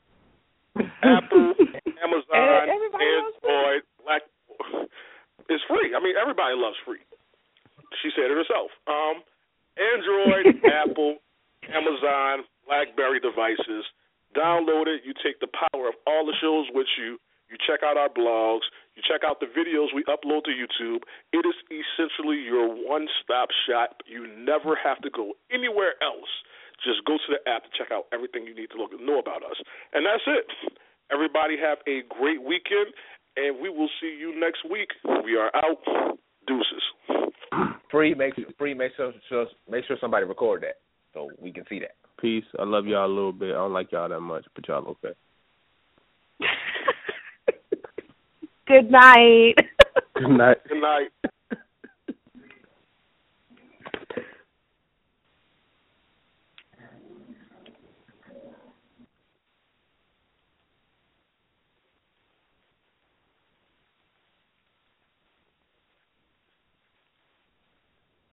Apple, Amazon, Android, Black. It's free. I mean, everybody loves free. She said it herself. Um, Android, Apple, Amazon, BlackBerry devices. Download it. You take the power of all the shows with you. You check out our blogs. You check out the videos we upload to YouTube. It is essentially your one-stop shop. You never have to go anywhere else. Just go to the app to check out everything you need to look, know about us. And that's it. Everybody have a great weekend, and we will see you next week. We are out. Deuces. Free, make free. Make sure, sure make sure somebody record that so we can see that. Peace. I love y'all a little bit. I don't like y'all that much, but y'all okay. Good night. Good night. Good night.